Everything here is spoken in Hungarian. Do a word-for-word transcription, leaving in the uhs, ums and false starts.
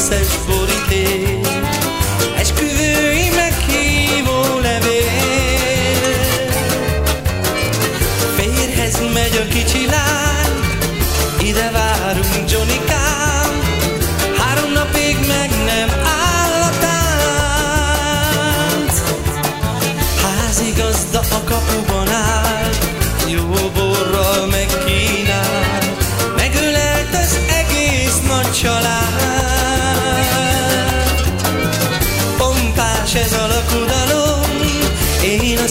összes boríték, esküvői meghívó levél. Férjhez megy a kicsi lány, ide várunk Johnny-kám, három napig meg nem áll a tánc. Házigazda a kapuban áll, jó